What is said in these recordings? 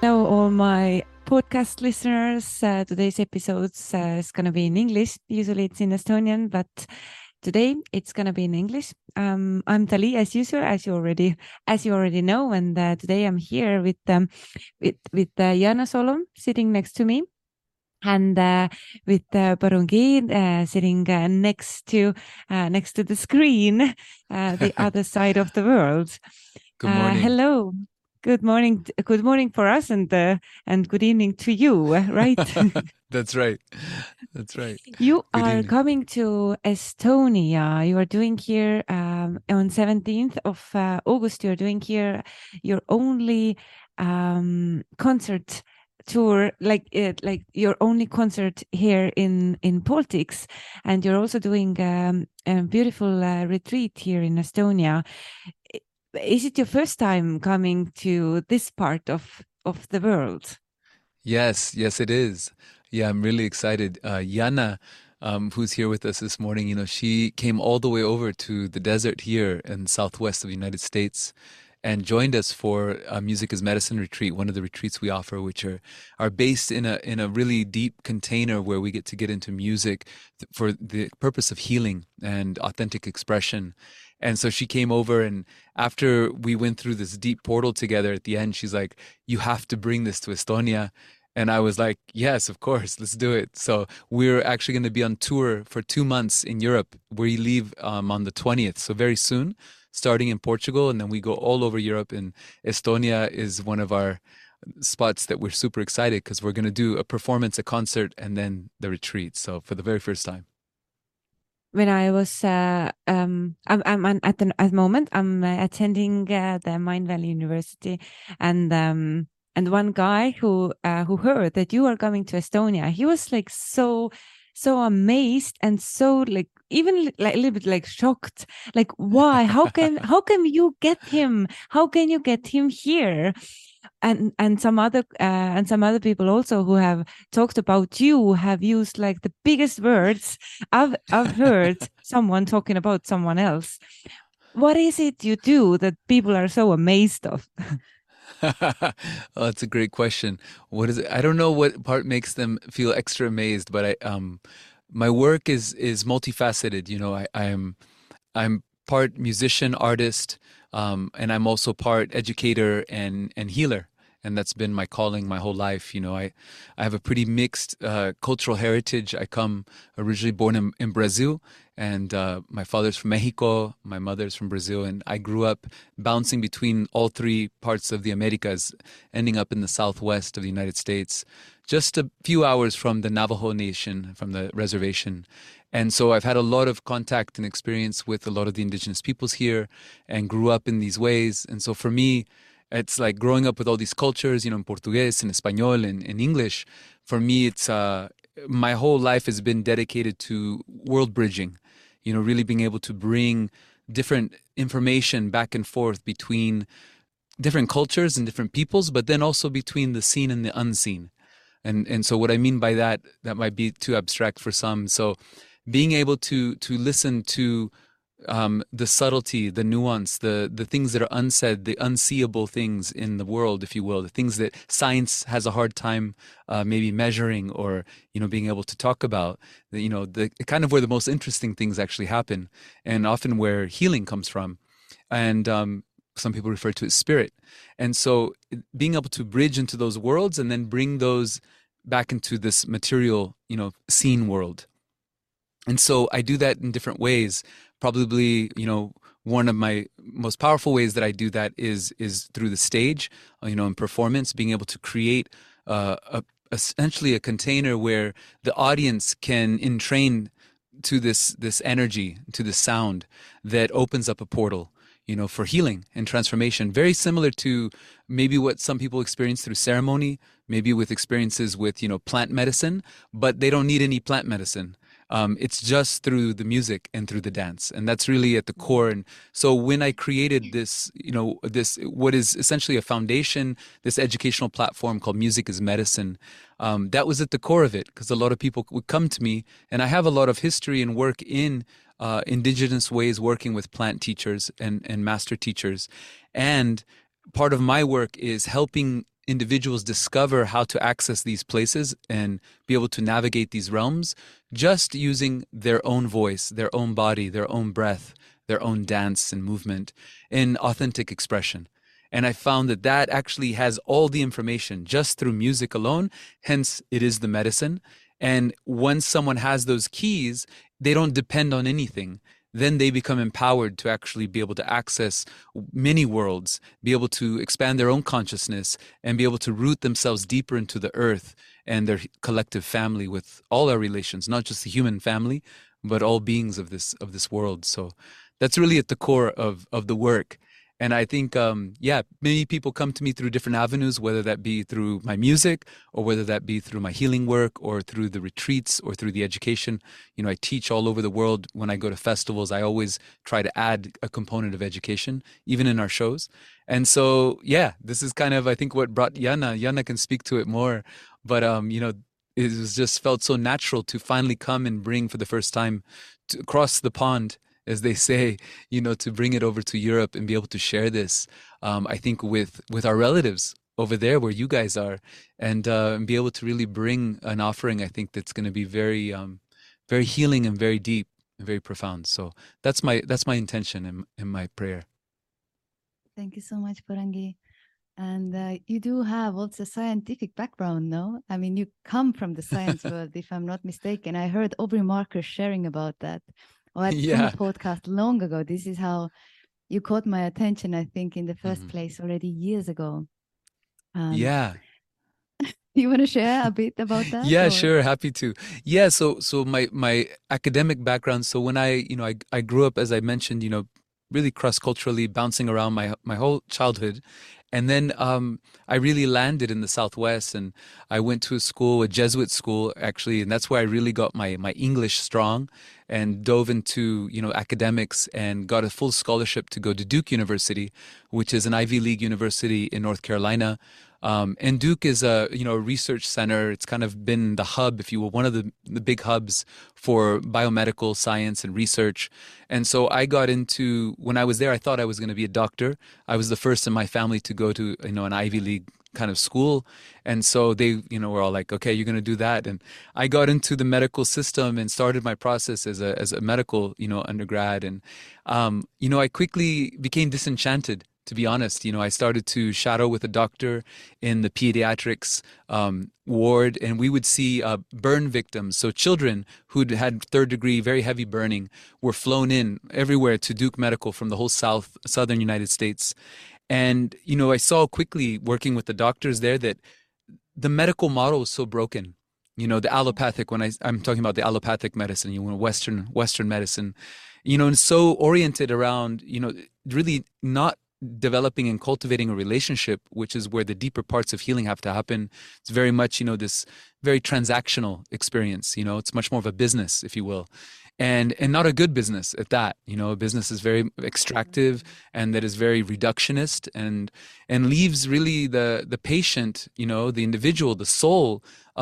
Hello, all my podcast listeners. Today's episode is going to be in English. Usually it's in Estonian, but today it's going to be in English. I'm Tali, as usual, as you already know, and today I'm here with Jana Solom sitting next to me, and with Barungi sitting next to the screen, the other side of the world. Good morning. Hello. Good morning. Good morning for us, and good evening to you. Right? That's right. That's right. You Good are evening. coming to Estonia. You are doing here on 17th of August. You are doing here your only concert tour, like your only concert here in Baltics, and you're also doing a beautiful retreat here in Estonia. Is it your first time coming to this part of the world? Yes, it is. Yeah, I'm really excited. Yana, who's here with us this morning, she came all the way over to the desert here in southwest of the United States and joined us for a Music is Medicine retreat, one of the retreats we offer, which are based in a really deep container where we get into music for the purpose of healing and authentic expression. And so she came over, and after we went through this deep portal together at the end, she's like, "You have to bring this to Estonia." And I was like, yes, of course, let's do it. So we're actually going to be on tour for 2 months in Europe. We leave on the 20th, so very soon, starting in Portugal, and then we go all over Europe. And Estonia is one of our spots that we're super excited because we're going to do a performance, a concert, and then the retreat. So for the very first time. When I was, at the moment, I'm attending the Mind Valley University, and one guy who heard that you are coming to Estonia, he was like so amazed and so like even like a little bit like shocked, like why? How can you get him? How can you get him here? And some other people also who have talked about you have used like the biggest words I've heard someone talking about someone else. What is it you do that people are so amazed of? Oh, that's a great question. What is it? I don't know what part makes them feel extra amazed, but my work is multifaceted. I'm part musician, artist, and I'm also part educator and healer. And that's been my calling my whole life. I have a pretty mixed cultural heritage. I come originally born in Brazil, and my father's from Mexico, my mother's from Brazil, and I grew up bouncing between all three parts of the Americas, ending up in the southwest of the United States, just a few hours from the Navajo Nation, from the reservation. And so I've had a lot of contact and experience with a lot of the indigenous peoples here and grew up in these ways. And so for me, it's like growing up with all these cultures, in Portuguese, in Espanol, and in English. For me, it's my whole life has been dedicated to world bridging, really being able to bring different information back and forth between different cultures and different peoples, but then also between the seen and the unseen. And so what I mean by that might be too abstract for some. So being able to listen to the subtlety, the nuance, the things that are unsaid, the unseeable things in the world, if you will, the things that science has a hard time maybe measuring or being able to talk about. The kind of where the most interesting things actually happen, and often where healing comes from, and some people refer to it as spirit. And so being able to bridge into those worlds and then bring those back into this material, seen world. And so I do that in different ways. Probably, one of my most powerful ways that I do that is through the stage, in performance, being able to create essentially a container where the audience can entrain to this energy, to this sound that opens up a portal, for healing and transformation. Very similar to maybe what some people experience through ceremony, maybe with experiences with, plant medicine, but they don't need any plant medicine. It's just through the music and through the dance, and that's really at the core. And so when I created this, this what is essentially a foundation, this educational platform called Music is Medicine, that was at the core of it, because a lot of people would come to me, and I have a lot of history and work in indigenous ways, working with plant teachers and master teachers, and part of my work is helping individuals discover how to access these places and be able to navigate these realms just using their own voice, their own body, their own breath, their own dance and movement in authentic expression. And I found that that actually has all the information just through music alone. Hence, it is the medicine. And once someone has those keys, they don't depend on anything. Then they become empowered to actually be able to access many worlds, be able to expand their own consciousness, and be able to root themselves deeper into the earth and their collective family with all our relations, not just the human family, but all beings of this world. So that's really at the core of the work. And I think, yeah, many people come to me through different avenues, whether that be through my music or whether that be through my healing work or through the retreats or through the education. You know, I teach all over the world. When I go to festivals, I always try to add a component of education, even in our shows. And so, yeah, this is kind of, I think, what brought Yana. Yana can speak to it more. But, you know, it was just felt so natural to finally come and bring for the first time to across the pond, as they say, you know, to bring it over to Europe and be able to share this, I think with our relatives over there where you guys are, and be able to really bring an offering, I think that's going to be very, very healing and very deep and very profound. So that's my intention in my prayer. Thank you so much, Parangi. And you do have also scientific background, no? I mean, you come from the science world, if I'm not mistaken. I heard Aubrey Marcus sharing about that. Or from Yeah. a podcast long ago. This is how you caught my attention, I think, in the first place already years ago. Yeah. You want to share a bit about that? Yeah, or? sure, happy to. Yeah, so my academic background, so when I grew up, as I mentioned, really cross-culturally bouncing around my whole childhood. And then I really landed in the Southwest, and I went to a school, a Jesuit school, actually, and that's where I really got my English strong and dove into, academics and got a full scholarship to go to Duke University, which is an Ivy League university in North Carolina. And Duke is a research center. It's kind of been the hub, if you will, one of the big hubs for biomedical science and research. And so I got into, when I was there, I thought I was going to be a doctor. I was the first in my family to go to, an Ivy League kind of school. And so they, were all like, okay, you're going to do that. And I got into the medical system and started my process as a medical, undergrad. And, I quickly became disenchanted, to be honest. I started to shadow with a doctor in the pediatrics ward, and we would see burn victims. So children who'd had third degree, very heavy burning, were flown in everywhere to Duke Medical from the whole southern United States. And, I saw quickly working with the doctors there that the medical model was so broken. The allopathic, when I'm talking about the allopathic medicine, Western medicine, and so oriented around, really not developing and cultivating a relationship, which is where the deeper parts of healing have to happen. It's very much, this very transactional experience. It's much more of a business, if you will, and not a good business at that. A business is very extractive and that is very reductionist and leaves really the patient, the individual, the soul,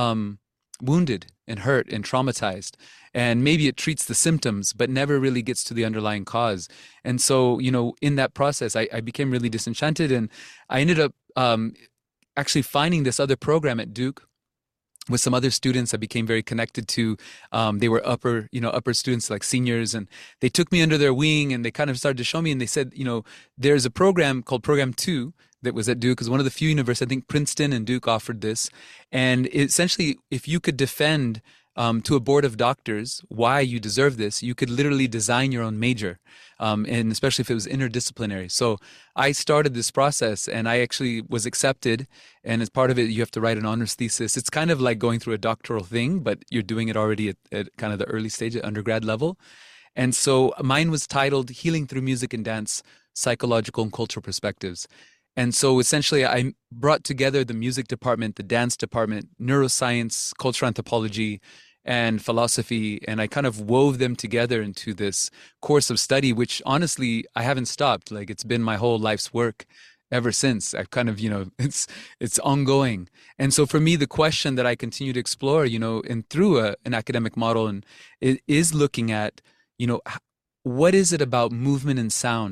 wounded and hurt and traumatized. And maybe it treats the symptoms, but never really gets to the underlying cause. And so, in that process, I became really disenchanted, and I ended up actually finding this other program at Duke with some other students I became very connected to. They were upper students, like seniors, and they took me under their wing, and they kind of started to show me, and they said, there's a program called Program 2 that was at Duke. It was one of the few universities, I think Princeton and Duke offered this. And essentially, if you could defend to a board of doctors why you deserve this, you could literally design your own major, and especially if it was interdisciplinary. So I started this process, and I actually was accepted. And as part of it, you have to write an honors thesis. It's kind of like going through a doctoral thing, but you're doing it already at kind of the early stage at undergrad level. And so mine was titled Healing Through Music and Dance, Psychological and Cultural Perspectives. And so essentially I brought together the music department, the dance department, neuroscience, cultural anthropology, and philosophy, and I kind of wove them together into this course of study, which honestly, I haven't stopped. Like, it's been my whole life's work ever since. I've kind of, it's ongoing. And so for me, the question that I continue to explore, and through an academic model, and it is looking at, what is it about movement and sound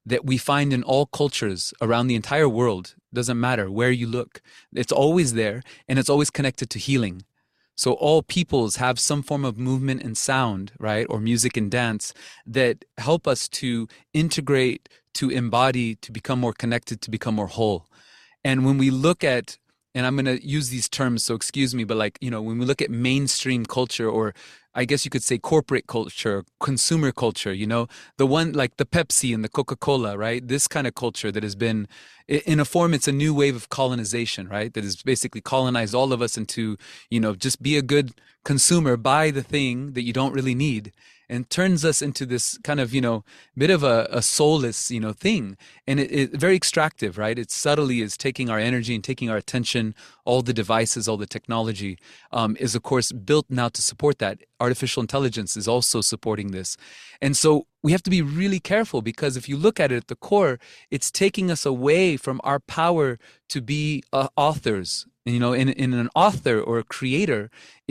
that we find in all cultures around the entire world. Doesn't matter where you look, it's always there, and it's always connected to healing. So all peoples have some form of movement and sound, right? Or music and dance that help us to integrate, to embody, to become more connected, to become more whole. And when we look at, and I'm going to use these terms, so excuse me, but like, when we look at mainstream culture, or I guess you could say corporate culture, consumer culture, the one like the Pepsi and the Coca-Cola, right? This kind of culture that has been, in a form, it's a new wave of colonization, right? That has basically colonized all of us into, just be a good consumer, buy the thing that you don't really need, and turns us into this kind of, bit of a soulless, thing. And it very extractive, right? It subtly is taking our energy and taking our attention. All the devices, all the technology is, of course, built now to support that. Artificial intelligence is also supporting this. And so we have to be really careful, because if you look at it at the core, it's taking us away from our power to be authors. In an author or a creator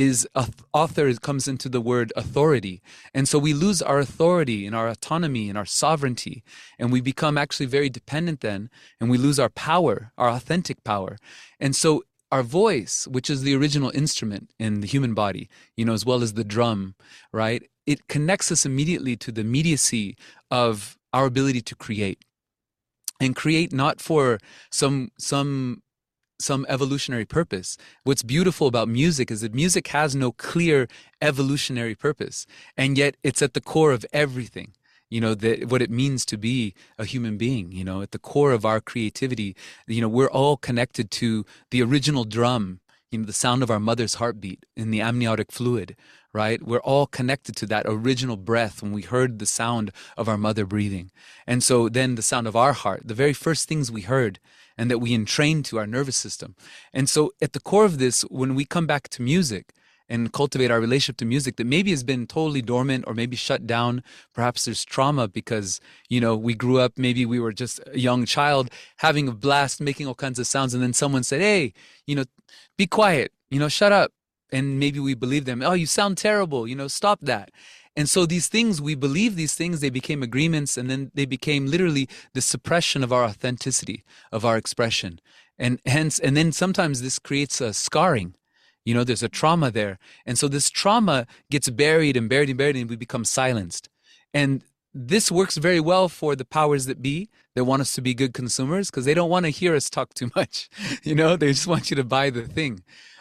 author comes into the word authority. And so we lose our authority and our autonomy and our sovereignty, and we become actually very dependent then, and we lose our power, our authentic power. And so our voice, which is the original instrument in the human body, as well as the drum, right? It connects us immediately to the immediacy of our ability to create, and create not for some evolutionary purpose. What's beautiful about music is that music has no clear evolutionary purpose, and yet it's at the core of everything. What it means to be a human being, at the core of our creativity, we're all connected to the original drum, the sound of our mother's heartbeat in the amniotic fluid, right? We're all connected to that original breath when we heard the sound of our mother breathing. And so then the sound of our heart, the very first things we heard and that we entrained to our nervous system. And so at the core of this, when we come back to music and cultivate our relationship to music that maybe has been totally dormant or maybe shut down, perhaps there's trauma because, we grew up, maybe we were just a young child having a blast, making all kinds of sounds. And then someone said, hey, be quiet, shut up. And maybe we believe them. Oh, you sound terrible. Stop that. And so these things, we believe these things, they became agreements, and then they became literally the suppression of our authenticity, of our expression. And then sometimes this creates a scarring. There's a trauma there. And so this trauma gets buried and buried and buried, and we become silenced. And this works very well for the powers that be that want us to be good consumers, because they don't want to hear us talk too much. They just want you to buy the thing.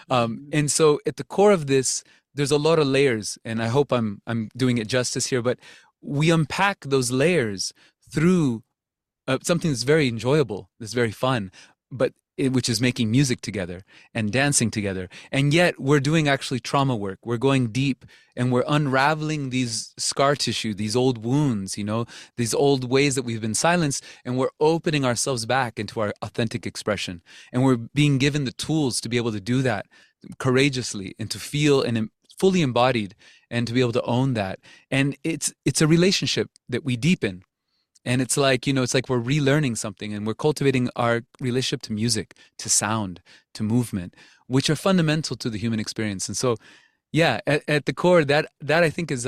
And so at the core of this, there's a lot of layers, and I hope I'm doing it justice here, but we unpack those layers through something that's very enjoyable, that's very fun, which is making music together and dancing together. And yet we're doing actually trauma work. We're going deep, and we're unraveling these scar tissue, these old wounds, these old ways that we've been silenced, and we're opening ourselves back into our authentic expression. And we're being given the tools to be able to do that courageously and to feel and fully embodied and to be able to own that. And it's a relationship that we deepen. And it's like, it's like we're relearning something, and we're cultivating our relationship to music, to sound, to movement, which are fundamental to the human experience. And so, yeah, at the core, that I think is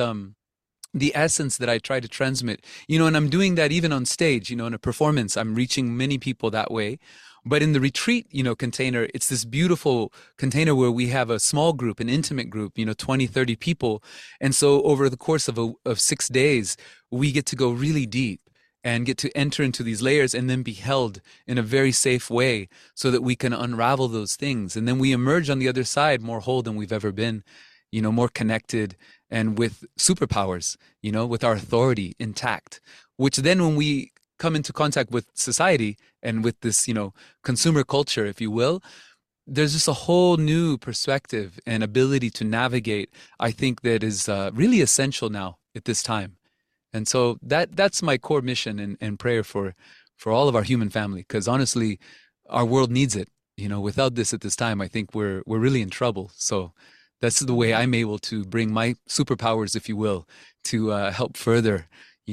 the essence that I try to transmit, and I'm doing that even on stage, in a performance, I'm reaching many people that way. But in the retreat, container, it's this beautiful container where we have a small group, an intimate group, 20, 30 people. And so over the course of 6 days, we get to go really deep and get to enter into these layers and then be held in a very safe way so that we can unravel those things. And then we emerge on the other side more whole than we've ever been, more connected and with superpowers, with our authority intact, which then when we come into contact with society and with this, consumer culture, if you will, there's just a whole new perspective and ability to navigate, I think, that is really essential now at this time. And so that's my core mission and prayer for all of our human family, because honestly, our world needs it. Without this at this time, I think we're really in trouble. So that's the way I'm able to bring my superpowers, if you will, to help further,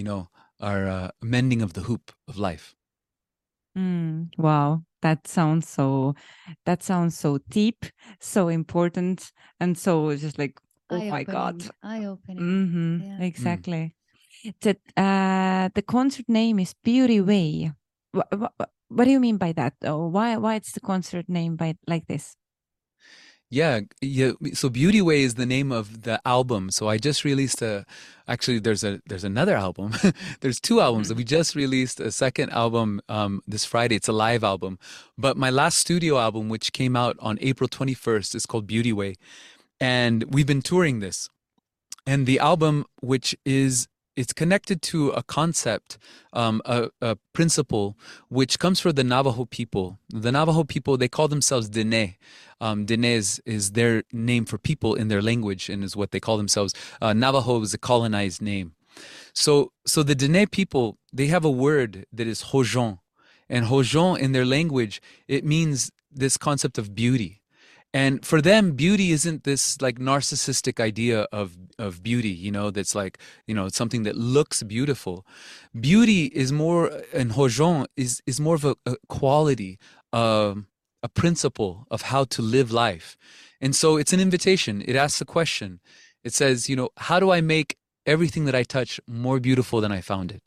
our mending of the hoop of life. Wow, that sounds so deep, so important, and so just like, oh my God, eye-opening. exactly. that the concert name is Beauty Way. What do you mean by that, though? Why it's the concert name by like this? Yeah, yeah. So Beauty Way is the name of the album. So I just released actually there's another album. There's two albums. We just released a second album this Friday. It's a live album. But my last studio album, which came out on April 21st, is called Beauty Way. And we've been touring this. And the album, it's connected to a concept, a principle, which comes from the Navajo people. The Navajo people, they call themselves Dene. Dene is their name for people in their language and is what they call themselves. Navajo is a colonized name. So the Dene people, they have a word that is Hojon. And Hojon in their language, it means this concept of beauty. And for them, beauty isn't this like narcissistic idea of beauty, you know, that's like, you know, something that looks beautiful. Beauty is more, and Hojon is more of a quality, a principle of how to live life. And so it's an invitation. It asks a question. It says, you know, how do I make everything that I touch more beautiful than I found it?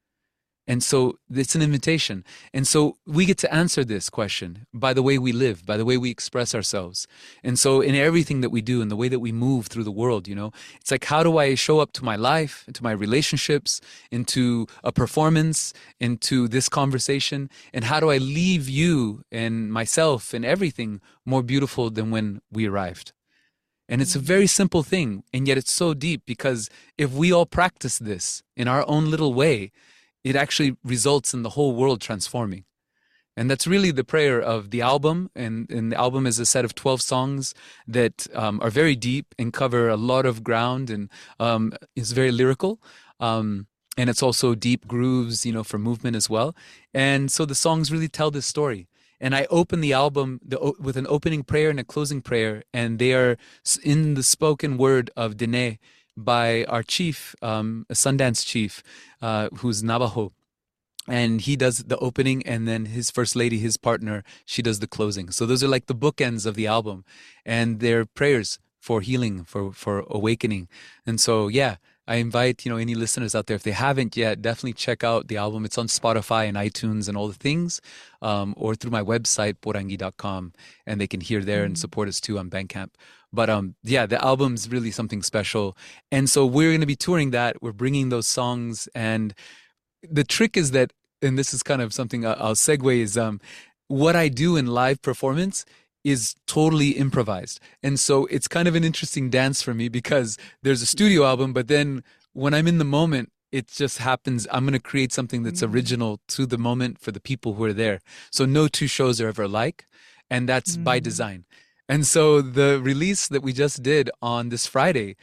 And so it's an invitation. And so we get to answer this question by the way we live, by the way we express ourselves. And so in everything that we do and the way that we move through the world, you know, it's like, how do I show up to my life, into my relationships, into a performance, into this conversation? And how do I leave you and myself and everything more beautiful than when we arrived? And it's a very simple thing. And yet it's so deep, because if we all practice this in our own little way, it actually results in the whole world transforming. And that's really the prayer of the album. And the album is a set of 12 songs that are very deep and cover a lot of ground, and is very lyrical. And it's also deep grooves, you know, for movement as well. And so the songs really tell this story. And I open the album with an opening prayer and a closing prayer, and they are in the spoken word of Dene, by our chief, a Sundance chief, who's Navajo. And he does the opening, and then his first lady, his partner, she does the closing. So those are like the bookends of the album, and they're prayers for healing, for awakening. And so, yeah, I invite, you know, any listeners out there, if they haven't yet, definitely check out the album. It's on Spotify and iTunes and all the things, or through my website, porangi.com, and they can hear there and support us too on Bandcamp. But yeah, the album's really something special. And so we're going to be touring that. We're bringing those songs. And the trick is that, and this is kind of something I'll segue, is what I do in live performance is totally improvised. And so it's kind of an interesting dance for me, because there's a studio album, but then when I'm in the moment, it just happens. I'm going to create something that's original to the moment for the people who are there. So no two shows are ever alike. And that's by design. And so the release that we just did on this Friday,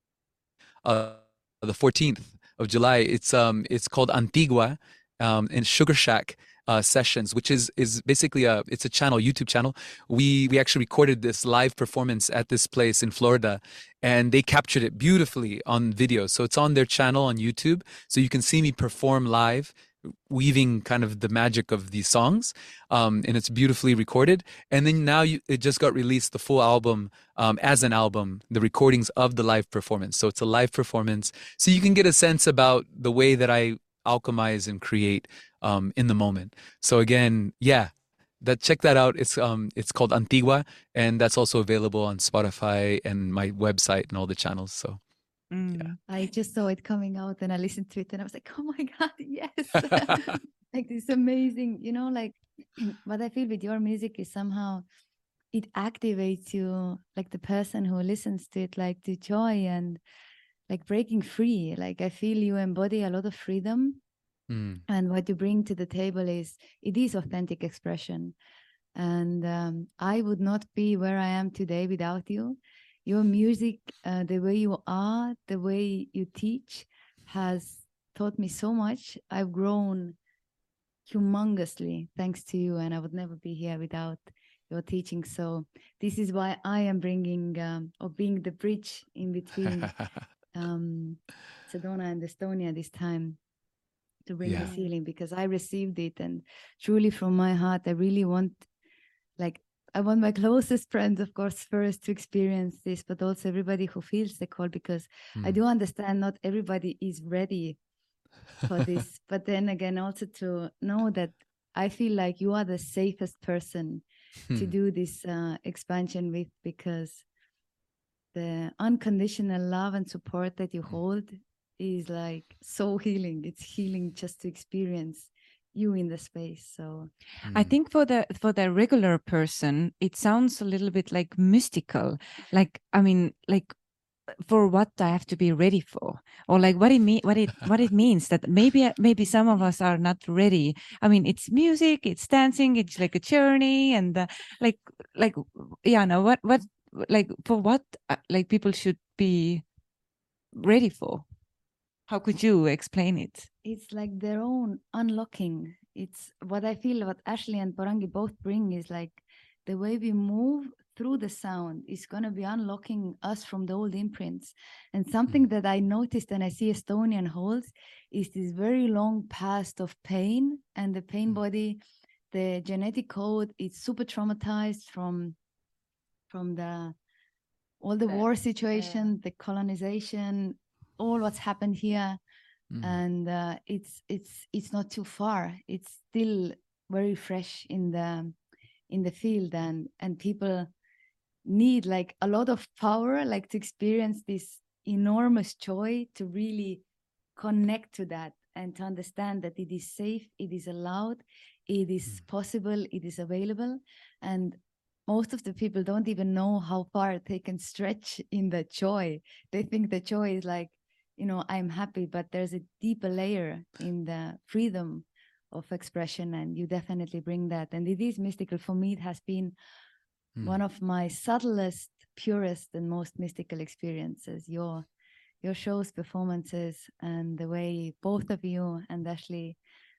the 14th of July, it's called Antigua, in Sugar Shack Sessions, which is basically it's a channel, YouTube channel. We actually recorded this live performance at this place in Florida, and they captured it beautifully on video. So it's on their channel on YouTube, so you can see me perform live, weaving kind of the magic of these songs, and it's beautifully recorded. And then now it just got released, the full album, as an album, the recordings of the live performance. So it's a live performance, so you can get a sense about the way that I alchemize and create in the moment. So again, yeah, check that out. It's called Antigua, and that's also available on Spotify and my website and all the channels. So yeah. I just saw it coming out, and I listened to it, and I was like, oh my God, yes. Like, this amazing, you know, like what I feel with your music is somehow it activates you, like the person who listens to it, like the joy and like breaking free. Like, I feel you embody a lot of freedom. And what you bring to the table is authentic expression. And I would not be where I am today without you. Your music, the way you are, the way you teach, has taught me so much. I've grown humongously thanks to you, and I would never be here without your teaching. So this is why I am bringing, or being the bridge in between Sedona and Estonia this time, to bring this healing, because I received it, and truly from my heart, I really want, like, I want my closest friends, of course, first to experience this, but also everybody who feels the call, because I do understand not everybody is ready for this. But then again, also to know that I feel like you are the safest person to do this expansion with, because the unconditional love and support that you hold is like so healing. It's healing just to experience you in the space. So I think for the regular person, it sounds a little bit like mystical. Like, I mean, like, for what I have to be ready for, or like what it means that maybe some of us are not ready. I mean, it's music, it's dancing, it's like a journey, and like yeah, no, what like for what like people should be ready for. How could you explain it? it's like their own unlocking. It's what I feel what Ashley and Parangi both bring is like the way we move through the sound is going to be unlocking us from the old imprints. And something that I noticed and I see Estonian holds is this very long past of pain, and the pain body, the genetic code, it's super traumatized from the all the war situation, the colonization, all what's happened here. And it's not too far. It's still very fresh in the field, and people need like a lot of power, like to experience this enormous joy, to really connect to that and to understand that it is safe, it is allowed, it is possible, it is available. And most of the people don't even know how far they can stretch in the joy. They think the joy is like, you know, I'm happy, but there's a deeper layer in the freedom of expression, and you definitely bring that. And it is mystical. For me, it has been one of my subtlest, purest, and most mystical experiences. Your shows, performances, and the way both of you and Ashley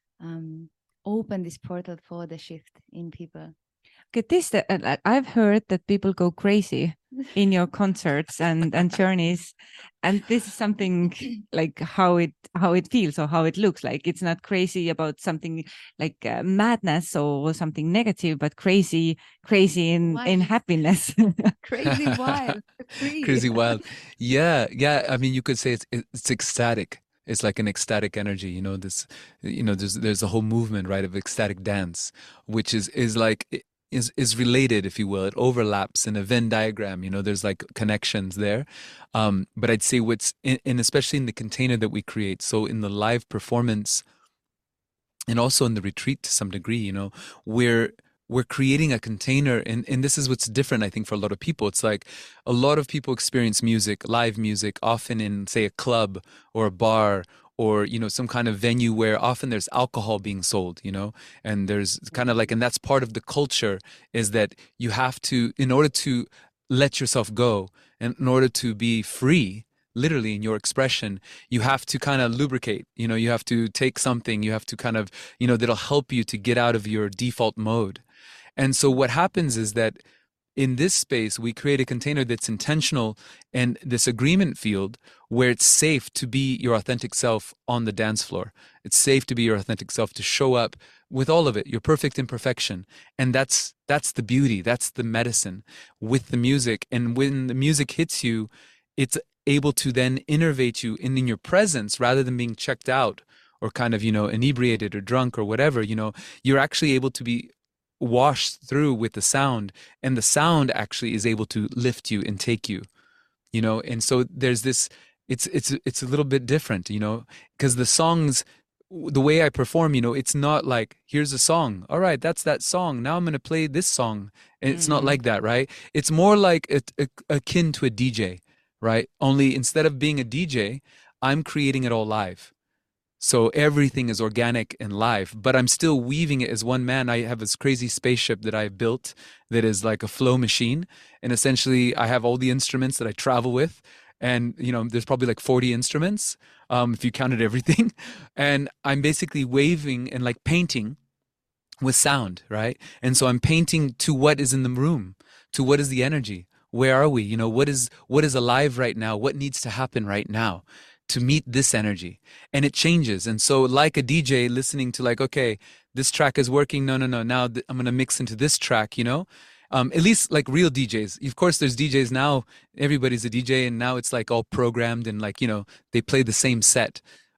open this portal for the shift in people. Get this, I've heard that people go crazy in your concerts and journeys, and this is something like how it feels or how it looks like. It's not crazy about something like madness or something negative, but crazy in happiness. Crazy wild, free. Crazy wild. Yeah. I mean, you could say it's ecstatic. It's like an ecstatic energy, you know. There's a whole movement, right, of ecstatic dance, which is like is related, if you will. It overlaps in a Venn diagram, you know. There's like connections there. But I'd say what's in especially in the container that we create, so in the live performance and also in the retreat to some degree, you know, we're creating a container, and this is what's different, I think, for a lot of people. It's like a lot of people experience music, live music, often in, say, a club or a bar, or, you know, some kind of venue where often there's alcohol being sold, you know, and there's kind of like, and that's part of the culture, is that you have to, in order to let yourself go, and in order to be free, literally in your expression, you have to kind of lubricate, you know, you have to take something, you have to kind of, you know, that'll help you to get out of your default mode. And so what happens is that in this space, we create a container that's intentional, and this agreement field where it's safe to be your authentic self on the dance floor. It's safe to be your authentic self, to show up with all of it, your perfect imperfection. And that's the beauty, that's the medicine with the music. And when the music hits you, it's able to then innervate you in your presence, rather than being checked out or kind of, you know, inebriated or drunk or whatever. You know, you're actually able to be washed through with the sound, and the sound actually is able to lift you and take you, you know. And so there's this, it's a little bit different, you know, because the songs, the way I perform, you know, it's not like, here's a song, all right, that's that song, now I'm going to play this song. And it's not like that, right? It's more like akin to a DJ, right? Only instead of being a DJ, I'm creating it all live. So everything is organic and live, but I'm still weaving it as one man. I have this crazy spaceship that I've built that is like a flow machine. And essentially I have all the instruments that I travel with. And, you know, there's probably like 40 instruments, if you counted everything. And I'm basically waving and like painting with sound, right? And so I'm painting to what is in the room, to what is the energy. Where are we? You know, what is alive right now? What needs to happen right now to meet this energy? And it changes. And so like a DJ listening to like, okay, this track is working. No. Now I'm going to mix into this track, you know, at least like real DJs. Of course, there's DJs now, everybody's a DJ, and now it's like all programmed and like, you know, they play the same set. But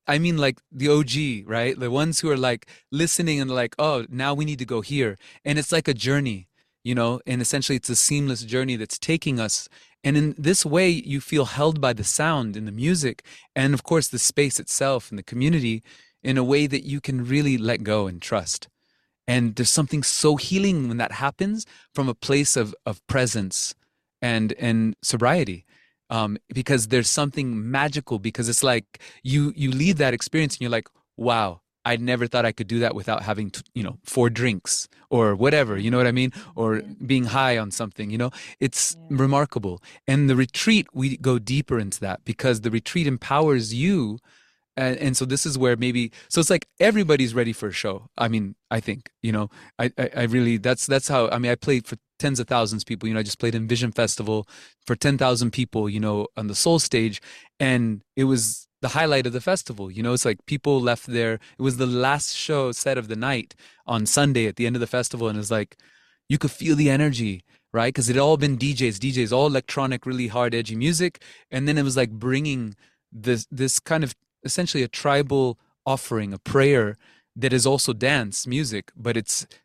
I mean like the OG, right? The ones who are like listening and like, oh, now we need to go here. And it's like a journey, you know, and essentially it's a seamless journey that's taking us. And in this way, you feel held by the sound and the music, and of course, the space itself and the community in a way that you can really let go and trust. And there's something so healing when that happens from a place of presence and sobriety. Because there's something magical, because it's like you leave that experience and you're like, wow, I never thought I could do that without having four drinks or whatever, you know what I mean? Or Yeah. being high on something, it's Yeah. remarkable. And the retreat, we go deeper into that because the retreat empowers you. And so this is where so it's like everybody's ready for a show. I mean, I think, I really, that's how, I mean, I played for tens of thousands of people, I just played in Vision Festival for 10,000 people, on the Soul stage. And it was the highlight of the festival. It's like people left there. It was the last show set of the night on Sunday at the end of the festival. And it's like, you could feel the energy, right? Because it had all been DJs, all electronic, really hard, edgy music. And then it was like bringing this kind of essentially a tribal offering, a prayer that is also dance music, but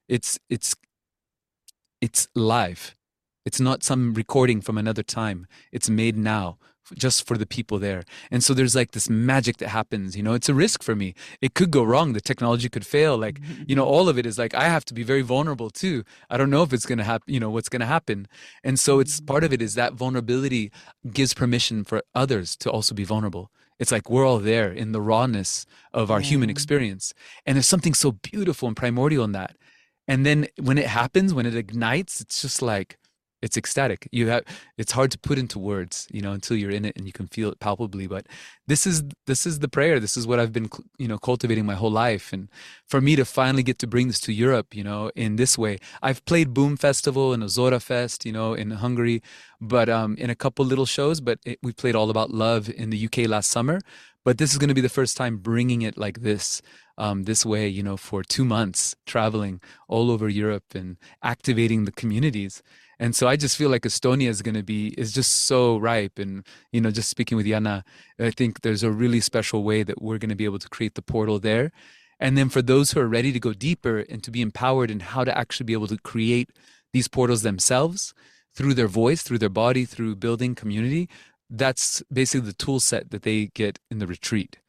it's live. It's not some recording from another time. It's made now just for the people there. And so there's like this magic that happens, it's a risk for me. It could go wrong. The technology could fail. Like, all of it is like, I have to be very vulnerable too. I don't know if it's going to happen, what's going to happen. And so it's part of it is that vulnerability gives permission for others to also be vulnerable. It's like we're all there in the rawness of our human experience. And there's something so beautiful and primordial in that. And then when it happens, when it ignites, it's just like, it's ecstatic. It's hard to put into words, until you're in it and you can feel it palpably. But this is the prayer. This is what I've been, cultivating my whole life. And for me to finally get to bring this to Europe, in this way, I've played Boom Festival and Azora Fest, in Hungary, but in a couple little shows. But we played All About Love in the UK last summer. But this is going to be the first time bringing it like this. This way, for 2 months, traveling all over Europe and activating the communities. And so I just feel like Estonia is just so ripe. And, just speaking with Yana, I think there's a really special way that we're going to be able to create the portal there. And then for those who are ready to go deeper and to be empowered in how to actually be able to create these portals themselves through their voice, through their body, through building community, that's basically the tool set that they get in the retreat.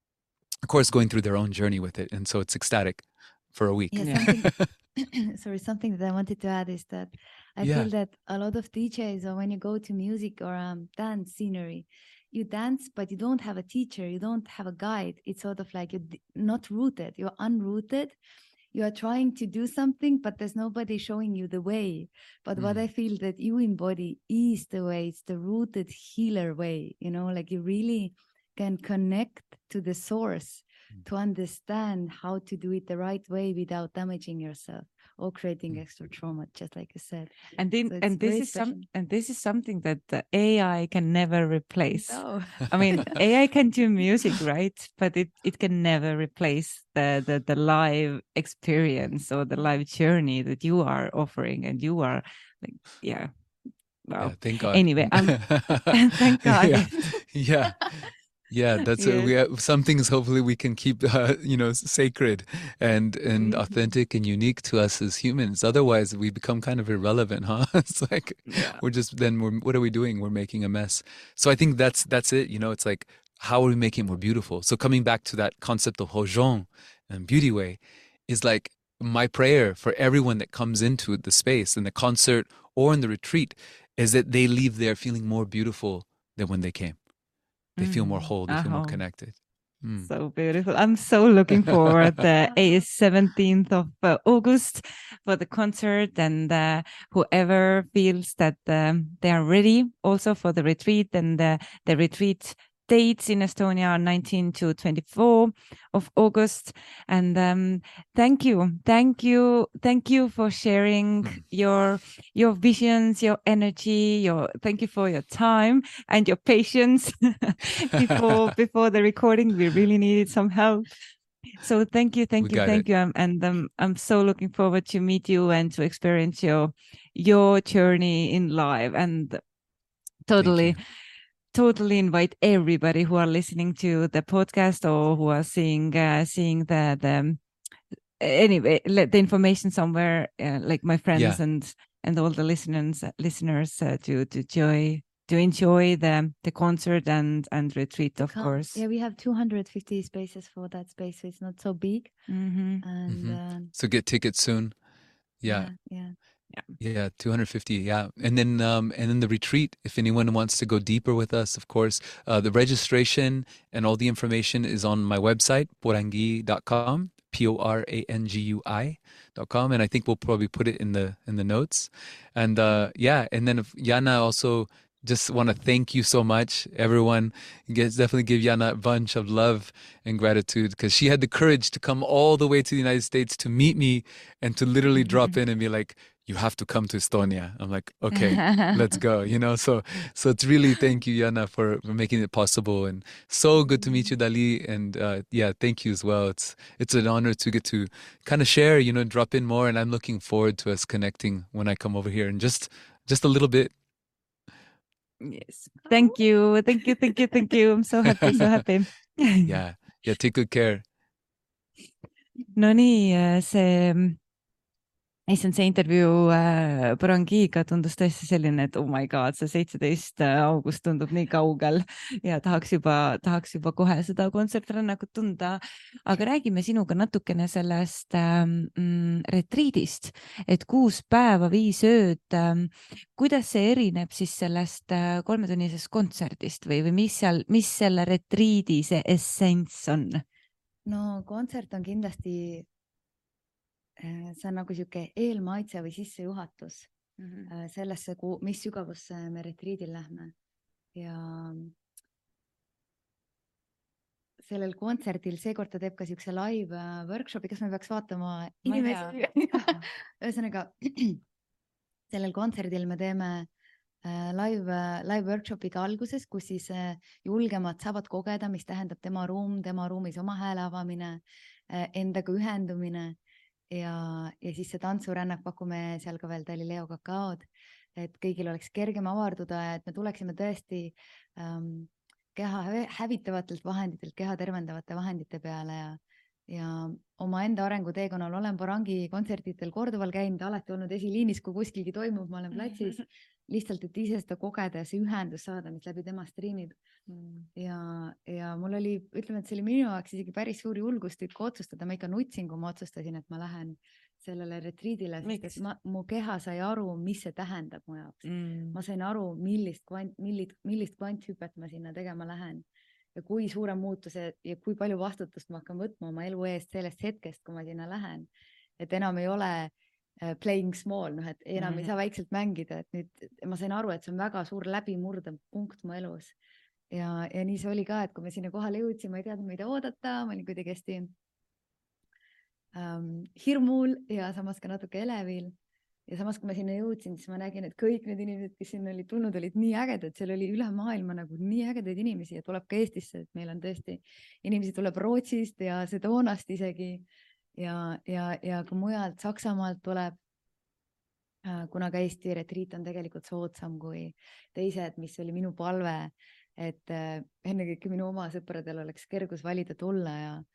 Of course, going through their own journey with it. And so it's ecstatic for a week. Yeah, something that I wanted to add is that I Yeah. feel that a lot of DJs, or when you go to music or dance scenery, you dance, but you don't have a teacher, you don't have a guide. It's sort of like you're not rooted, you're unrooted. You are trying to do something, but there's nobody showing you the way. But what I feel that you embody is the way. It's the rooted healer way, like you really can connect to the source to understand how to do it the right way without damaging yourself or creating extra trauma, just like you said. And So it's very special. this is something that the AI can never replace. No. I mean, AI can do music, right? But it can never replace the live experience or the live journey that you are offering, and you are like, yeah. Wow. Yeah, thank God. Anyway, thank God. Yeah. Yeah, that's Yes. we have some things hopefully we can keep sacred and authentic and unique to us as humans. Otherwise we become kind of irrelevant, huh? It's like what are we doing? We're making a mess. So I think that's it, it's like, how are we making it more beautiful? So coming back to that concept of Hojong and Beauty Way is like my prayer for everyone that comes into the space in the concert or in the retreat is that they leave there feeling more beautiful than when they came. They feel more whole. They feel more connected. So beautiful. I'm so looking forward the 17th of August for the concert, and whoever feels that they are ready also for the retreat, and the retreat dates in Estonia are 19 to 24 of August. And thank you for sharing your visions, your energy, thank you for your time and your patience before the recording. We really needed some help. So thank you. And I'm so looking forward to meet you and to experience your journey in live. And totally totally invite everybody who are listening to the podcast or who are seeing the anyway the information somewhere, like my friends Yeah. and all the listeners to enjoy the concert and retreat, of course. Yeah, we have 250 spaces for that space, so it's not so big. Mm-hmm. And So get tickets soon. Yeah. yeah. Yeah, 250. Yeah. And then the retreat, if anyone wants to go deeper with us, of course, the registration and all the information is on my website, porangui.com, porangui.com. And I think we'll probably put it in the notes. And yeah, and then if Yana also just want to thank you so much, everyone. Definitely give Yana a bunch of love and gratitude because she had the courage to come all the way to the United States to meet me and to literally drop in and be like, you have to come to Estonia. I'm like, okay, let's go. So it's really thank you, Yana, for making it possible, and so good to meet you, Dali. And yeah, thank you as well. It's an honor to get to kind of share, drop in more, and I'm looking forward to us connecting when I come over here and just a little bit. Yes, thank you. I'm so happy. Yeah, take good care. No nii, see intervjuu Porangiga tundus tõesti selline, et oh my god, see 17 august tundub nii kaugel ja tahaks juba kohe seda kontsertrännakut tunda. Aga räägime sinuga natukene sellest retriidist, et 6 päeva, 5 ööd. Kuidas see erineb siis sellest 3-tunnisest kontserdist või mis selle retriidi see essents on? No kontsert on kindlasti see on nagu siuke eelmaitse või sissejuhatus sellesse, mis sügavusse me retriidil lähme. Ja sellel kontserdil seekord ta teeb ka siukse live workshopi, kas me peaks vaatama inimesi? Ühesõnaga, sellel kontserdil me teeme live workshopiga alguses, kus siis julgemad saavad kogeda, mis tähendab tema ruumis oma hääle avamine, endaga ühendumine. Ja siis see tantsurännak pakume seal ka veel Galileo kakaod, et kõigil oleks kergem avarduda ja et me tuleksime tõesti keha hävitavatelt vahenditelt keha tervendavate vahendite peale ja oma enda arenguteekonnal olen Porangi kontsertitel korduval käinud, alati olnud esiliinis, kui kuskilgi toimub, ma olen platsis, lihtsalt, et ise seda kogeda ja see ühendus saada, mis läbi tema striimib. Ja mul oli, ütleme, et see oli minu jaoks isegi päris suur julgustükk otsustada, ma ikka nutsin, kui ma otsustasin, et ma lähen sellele retriidile, sest mu keha sai aru, mis see tähendab mu jaoks. Ma sain aru, millist kvanthüpet ma sinna tegema lähen ja kui suure muutuse ja kui palju vastutust ma hakkan võtma oma elu eest sellest hetkest, kui ma sinna lähen. Et enam ei ole playing small, et enam ei saa väikselt mängida, et nüüd ma sain aru, et see on väga suur läbimurdev punkt mu elus. Ja nii see oli ka, et kui me sinna kohale jõudsin, ma ei teadnud, mida oodata, ma olin kuidagi hästi hirmul ja samas ka natuke elevil. Ja samas, kui ma sinna jõudsin, siis ma nägin, et kõik need inimesed, kes sinna olid tulnud, olid nii ägedad, seal oli üle maailma nagu nii ägedaid inimesi ja tuleb ka Eestisse, et meil on tõesti inimesi tuleb Rootsist ja Sedoonast isegi ja ka mujalt Saksamaalt tuleb, kuna ka Eesti retriit on tegelikult soodsam kui teised, mis oli minu palve, et ennekõike minu oma sõpradel oleks kergus valida tulla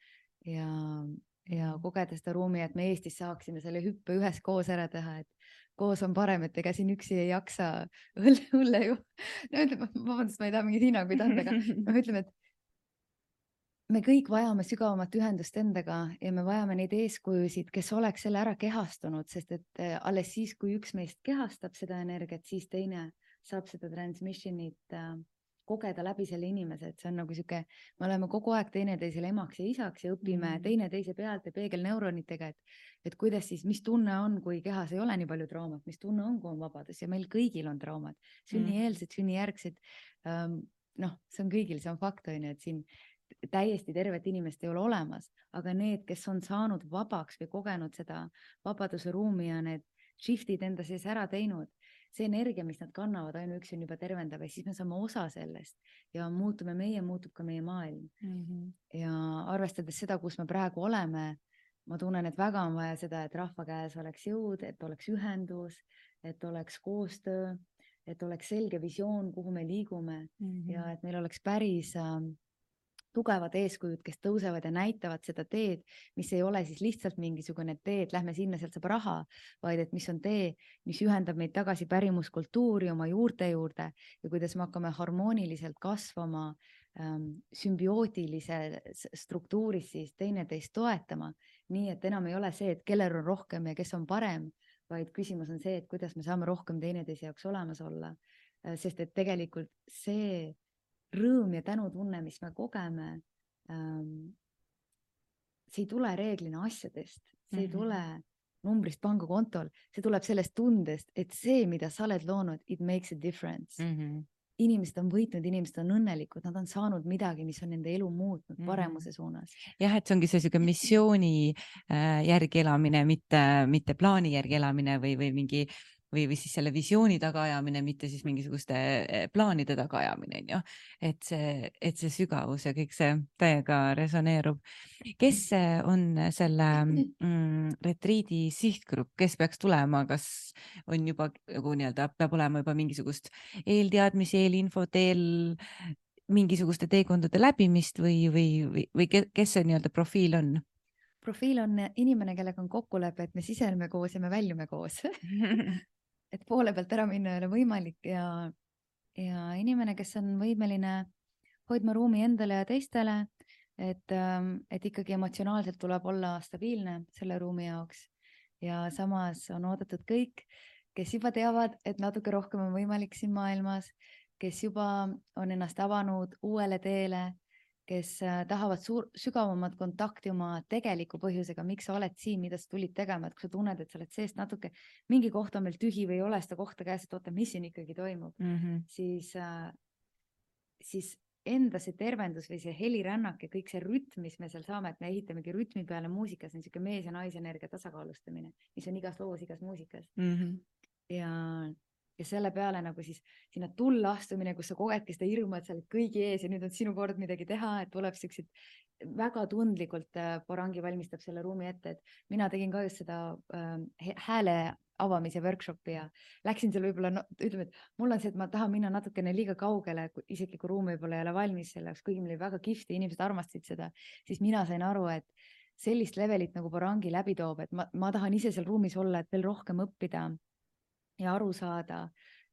ja kogeda seda ruumi, et me Eestis saaksime selle hüppe üheskoos ära teha, et koos on parem, et ega siin üksi ei jaksa õlle ju. Vabandust, ma ei taha mingit hinnanguid anda, aga me ütleme, et me kõik vajame sügavamat ühendust endaga ja me vajame neid eeskujusid, kes oleks selle ära kehastunud, sest et alles siis, kui üks meist kehastab seda energiat, siis teine saab seda transmissionit kogeda läbi selle inimese, et see on nagu siuke, me oleme kogu aeg teineteisele emaks ja isaks ja õpime teineteise pealt ja peegelneuronitega, et kuidas siis, mis tunne on, kui kehas ei ole nii palju traumat, mis tunne on, kui on vabadus ja meil kõigil on traumad, sünnieelsed, sünnijärgsed, see on kõigil, see on fakt, et siin täiesti tervet inimest ei ole olemas, aga need, kes on saanud vabaks või kogenud seda vabaduse ruumi ja need shiftid enda sees ära teinud, see energia, mis nad kannavad, ainuüksi on juba tervendav ja siis me saame osa sellest ja muutume meie, muutub ka meie maailm. Ja arvestades seda, kus me praegu oleme, ma tunnen, et väga on vaja seda, et rahva käes oleks jõud, et oleks ühendus, et oleks koostöö, et oleks selge visioon, kuhu me liigume ja et meil oleks päris tugevad eeskujud, kes tõusevad ja näitavad seda teed, mis ei ole siis lihtsalt mingisugune tee, et lähme sinna, sealt saab raha, vaid et mis on tee, mis ühendab meid tagasi pärimuskultuuri, oma juurte juurde ja kuidas me hakkame harmooniliselt kasvama sümbiootilise struktuuris siis teineteist toetama, nii et enam ei ole see, et kellel on rohkem ja kes on parem, vaid küsimus on see, et kuidas me saame rohkem teineteise jaoks olemas olla, sest et tegelikult see rõõm ja tänutunne, mis me kogeme, see ei tule reeglina asjadest, see ei tule numbrist pangakontol, see tuleb sellest tundest, et see, mida sa oled loonud, it makes a difference. Inimesed on võitnud, inimesed on õnnelikud, nad on saanud midagi, mis on nende elu muutnud paremuse suunas. Jah, et see ongi see missiooni järgi elamine, mitte plaani järgi elamine või mingi või siis selle visiooni tagaajamine, mitte siis mingisuguste plaanide tagaajamine, on ju. Et see sügavus ja kõik see täiega resoneerub. Kes on selle retriidi sihtgrupp, kes peaks tulema, kas on juba nii-öelda, peab olema juba mingisugust eelteadmisi, eelinfot, mingisuguste teekondade läbimist või kes see nii-öelda profiil on? Profiil on inimene, kellega on kokkulepe, et me siseneme koos ja me väljume koos. Et poole pealt ära minna ei ole võimalik ja inimene, kes on võimeline hoidma ruumi endale ja teistele, et ikkagi emotsionaalselt tuleb olla stabiilne selle ruumi jaoks ja samas on oodatud kõik, kes juba teavad, et natuke rohkem on võimalik siin maailmas, kes juba on ennast avanud uuele teele, kes tahavad sügavamat kontakti oma tegeliku põhjusega, miks sa oled siin, mida sa tulid tegema, et kui sa tunned, et sa oled seest natuke, mingi koht on meil tühi või ei ole seda kohta käes, et oota, mis siin ikkagi toimub, siis enda see tervendus või see helirännak ja kõik see rütm, mis me seal saame, et me ehitamegi rütmi peale muusikas, on niisugune mees- ja naisenergia tasakaalustamine, mis on igas loos, igas muusikas. Ja selle peale nagu siis sinna tulla astumine, kus sa kogedki seda hirmu, et sa oled kõigi ees ja nüüd on sinu kord midagi teha, et tuleb siuksed väga tundlikult Porangi valmistab selle ruumi ette, et mina tegin ka just seda hääle avamise workshopi ja läksin seal võib-olla, ütleme, et mul on see, et ma tahan minna natukene liiga kaugele, isegi kui ruum võib-olla ei ole valmis selleks, kuigi meil oli väga kihvt ja inimesed armastasid seda, siis mina sain aru, et sellist levelit nagu Porangi läbi toob, et ma tahan ise seal ruumis olla, et veel rohkem õppida ja aru saada,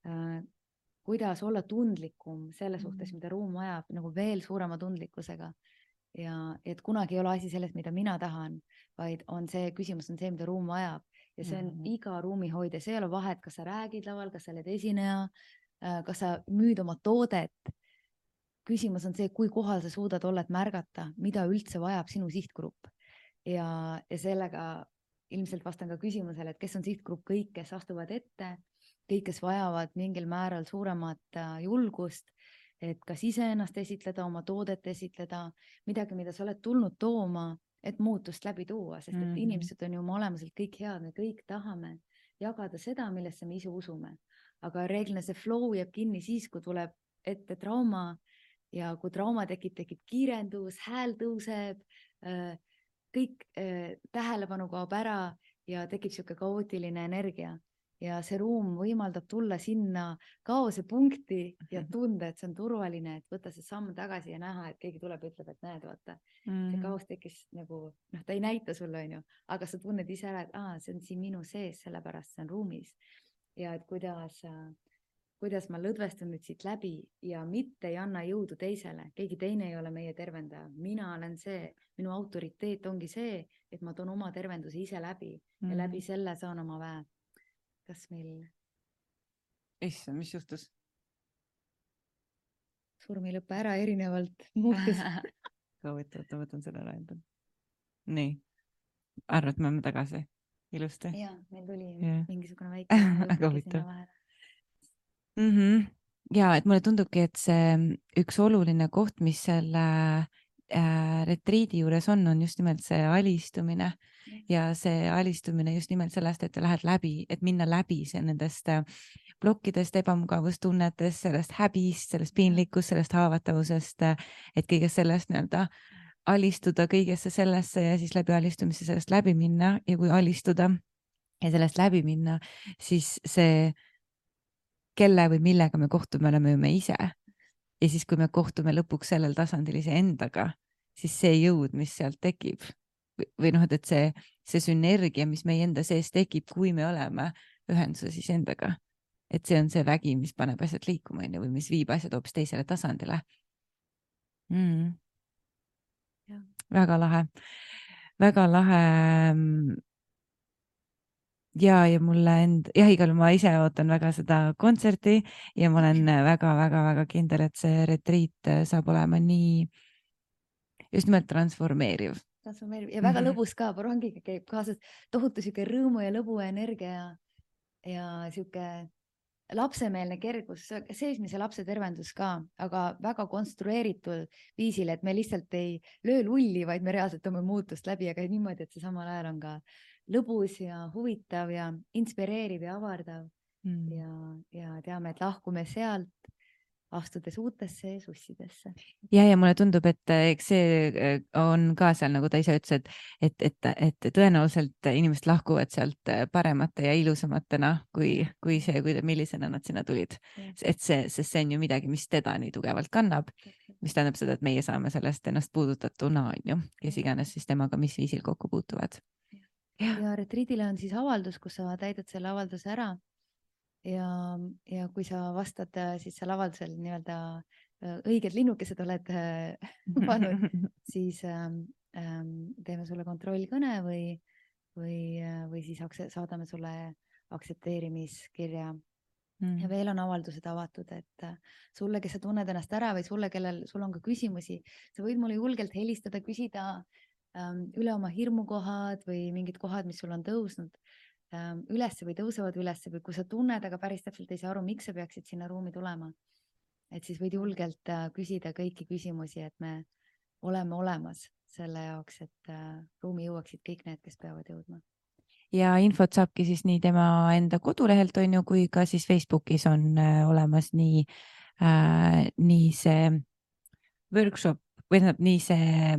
kuidas olla tundlikum selle suhtes, mida ruum vajab, nagu veel suurema tundlikkusega. Ja et kunagi ei ole asi selles, mida mina tahan, vaid on see küsimus, on see, mida ruum vajab. Ja see on iga ruumi hoida, see ei ole vahet, kas sa räägid laval, kas sa oled esineja, kas sa müüd oma toodet. Küsimus on see, kui kohal sa suudad olla, et märgata, mida üldse vajab sinu sihtgrupp. Ja sellega ilmselt vastan ka küsimusele, et kes on sihtgrupp, kõik, kes astuvad ette, kõik, kes vajavad mingil määral suuremat julgust, et kas iseennast esitleda, oma toodet esitleda, midagi, mida sa oled tulnud tooma, et muutust läbi tuua, sest et inimesed on ju oma olemuselt kõik head, me kõik tahame jagada seda, millesse me ise usume. Aga reeglina see flow jääb kinni siis, kui tuleb ette trauma ja kui trauma tekib kiirendus, hääl tõuseb, kõik tähelepanu kaob ära ja tekib siuke kaootiline energia ja see ruum võimaldab tulla sinna kaose punkti ja tunda, et see on turvaline, et võtta see samm tagasi ja näha, et keegi tuleb ja ütleb, et näed, vaata, see kaos tekkis nagu, ta ei näita sulle, on ju, aga sa tunned ise ära, et see on siin minu sees, sellepärast see on ruumis ja et kuidas ma lõdvestun nüüd siit läbi ja mitte ei anna jõudu teisele, keegi teine ei ole meie tervendaja, mina olen see, minu autoriteet ongi see, et ma toon oma tervenduse ise läbi ja läbi selle saan oma väe. Kas meil... Issand, mis juhtus? Surm ei lõppe ära erinevalt muutus. võtan selle ära endale. Nii, arvad, me oleme tagasi? Ilusti? Jaa, meil tuli mingisugune väike sinna vahele. Ja, et mulle tundubki, et see üks oluline koht, mis selle retriidi juures on just nimelt see alistumine ja see alistumine just nimelt sellest, et lähed läbi, et minna läbi nendest plokkidest, ebamugavustunnetes, sellest häbist, sellest piinlikust, sellest haavatavusest, et kõigest sellest nii-öelda alistuda kõigesse sellesse ja siis läbi alistumise sellest läbi minna ja kui alistuda ja sellest läbi minna, siis see kelle või millega me kohtume, oleme me ise. Ja siis, kui me kohtume lõpuks sellel tasandil iseendaga, siis see jõud, mis sealt tekib või noh, et see sünergia, mis meie enda sees tekib, kui me oleme ühenduses iseendaga, et see on see vägi, mis paneb asjad liikuma või mis viib asjad hoopis teisele tasandile. Väga lahe, väga lahe. Ja mulle igal ma ise ootan väga seda kontserti ja ma olen väga kindel, et see retriit saab olema nii just nimelt transformeeriv ja väga lõbus ka, Porangiga käib kaasas tohutu siuke rõõmu ja lõbu energia ja siuke lapsemeelne kergus, seesmise lapse tervendus ka, aga väga konstrueeritud viisil, et me lihtsalt ei löö lulli, vaid me reaalselt toome muutust läbi, aga niimoodi, et see samal ajal on ka lõbus ja huvitav ja inspireeriv ja avardav ja teame, et lahkume sealt astudes uutesse sussidesse. Ja mulle tundub, et eks see on ka seal, nagu ta ise ütles, et tõenäoliselt inimesed lahkuvad sealt paremate ja ilusamatena kui see, millisena nad sinna tulid. Et see on ju midagi, mis teda nii tugevalt kannab, mis tähendab seda, et meie saame sellest ennast puudutatuna, on ju, kes iganes siis temaga mis viisil kokku puutuvad. Ja retriidile on siis avaldus, kus sa täidad selle avalduse ära ja kui sa vastad siis seal avaldusel nii-öelda õiged linnukesed oled pannud, siis teeme sulle kontrollkõne või siis saadame sulle aktsepteerimiskirja. Ja veel on avaldused avatud, et sulle, kes sa tunned ennast ära või sulle, kellel sul on ka küsimusi, sa võid mulle julgelt helistada, küsida üle oma hirmukohad või mingid kohad, mis sul on tõusnud ülesse või tõusevad ülesse või kui sa tunned, aga päris täpselt ei saa aru, miks sa peaksid sinna ruumi tulema. Et siis võid julgelt küsida kõiki küsimusi, et me oleme olemas selle jaoks, et ruumi jõuaksid kõik need, kes peavad jõudma. Ja infot saabki siis nii tema enda kodulehelt on ju, kui ka siis Facebookis on olemas nii see workshop või nii see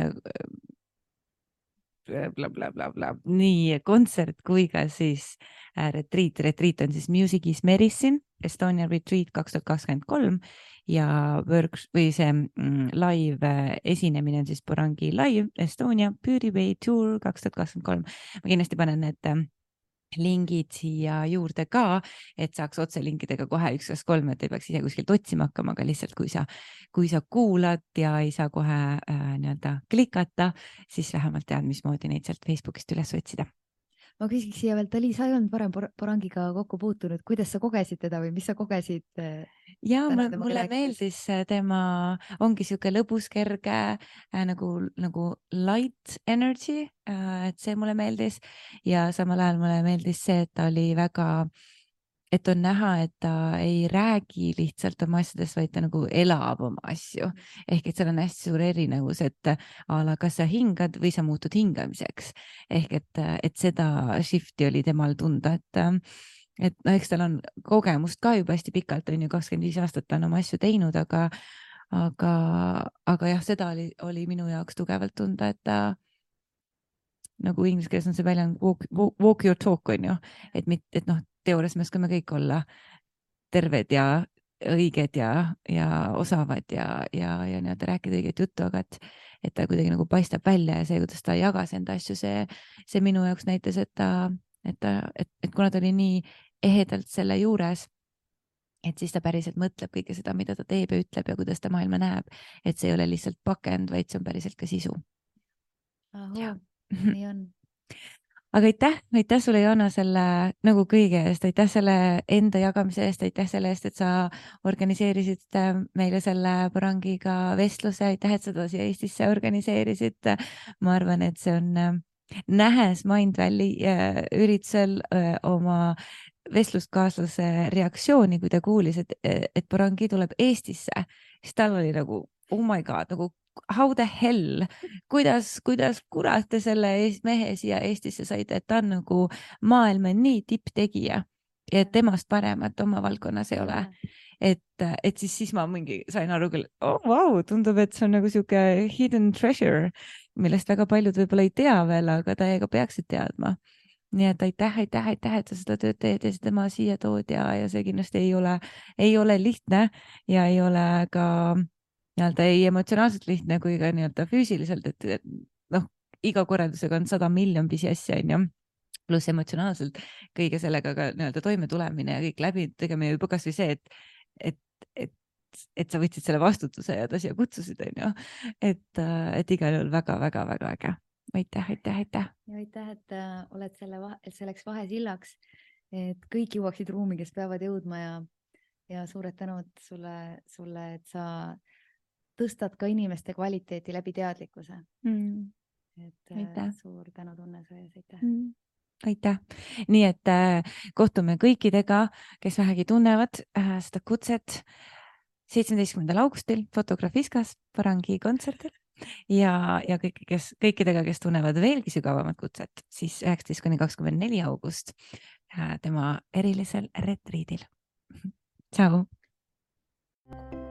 nii kontsert kui ka siis retriit. Retriit on siis Music is Medicine Estonia Retreat 2023 ja või see live esinemine on siis Porangi Live Estonia Beauty Bay Tour 2023. Ma kindlasti panen need lingid siia juurde ka, et saaks otselinkidega kohe 123, et ei peaks ise kuskilt otsima hakkama, aga lihtsalt kui sa kuulad ja ei saa kohe nii-öelda klikata, siis vähemalt tead, mismoodi neid sealt Facebookist üles otsida. Ma küsiks siia veel, Tali, sa ei olnud varem Porangiga kokku puutunud, kuidas sa kogesid teda või mis sa kogesid? Ja mulle meeldis tema, ongi siuke lõbus, kerge nagu light energy, et see mulle meeldis ja samal ajal mulle meeldis see, et ta oli väga, et on näha, et ta ei räägi lihtsalt oma asjadest, vaid ta nagu elab oma asju. Ehk et seal on hästi suur erinevus, et kas sa hingad või sa muutud hingamiseks. Ehk et seda shifti oli temal tunda, et eks tal on kogemust ka juba hästi pikalt, on ju 25 aastat ta on oma asju teinud, aga jah, seda oli minu jaoks tugevalt tunda, et ta nagu inglise keeles on see väljend walk your talk, on ju, et noh, teoorias me oskame kõik olla terved ja õiged ja osavad ja nii-öelda rääkida õiget juttu, aga et ta kuidagi nagu paistab välja ja see, kuidas ta jagas enda asju, see minu jaoks näitas, et kuna ta oli nii ehedalt selle juures, et siis ta päriselt mõtleb kõike seda, mida ta teeb ja ütleb ja kuidas ta maailma näeb, et see ei ole lihtsalt pakend, vaid see on päriselt ka sisu. Nii on. Aga aitäh sulle, Joana, selle nagu kõige eest, aitäh selle enda jagamise eest, aitäh selle eest, et sa organiseerisid meile selle Porangiga vestluse, aitäh, et seda siia Eestisse organiseerisid. Ma arvan, et see on nähes Mindvalley üritusel oma vestluskaaslase reaktsiooni, kui ta kuulis, et Porangi tuleb Eestisse, siis tal oli nagu, oh my god, nagu how the hell, kuidas kurat te selle mehe siia Eestisse saite, et ta on nagu maailma nii tipptegija ja temast paremat oma valdkonnas ei ole. Et siis ma sain aru küll, oh wow, tundub, et see on nagu siuke hidden treasure, millest väga paljud võib-olla ei tea veel, aga täiega peaksid teadma. nii et aitäh, et sa seda tööd teed ja tema siia tood ja see kindlasti ei ole lihtne ja ei ole ka nii-öelda ei emotsionaalselt lihtne kui ka nii-öelda füüsiliselt, et noh, iga korraldusega on 100 miljon pisiasja, on ju, pluss emotsionaalselt kõige sellega ka nii-öelda toime tulemine ja kõik läbi tegema ja juba kasvõi see, et sa võtsid selle vastutuse ja ta siia kutsusid, on ju, et igal juhul väga-väga-väga äge. Aitäh. Ja aitäh, et oled selleks vahesillaks, et kõik jõuaksid ruumi, kes peavad jõudma ja suured tänud sulle, et sa tõstad ka inimeste kvaliteeti läbi teadlikkuse. Et aitäh. Suur tänutunne sees, aitäh. Aitäh. Nii et kohtume kõikidega, kes vähegi tunnevad seda kutset 17. augustil Fotografiskas Parangi kontserdil ja kõikidega, kes tunnevad veelgi sügavamat kutset, siis 19-24 august tema erilisel retriidil. Tšau!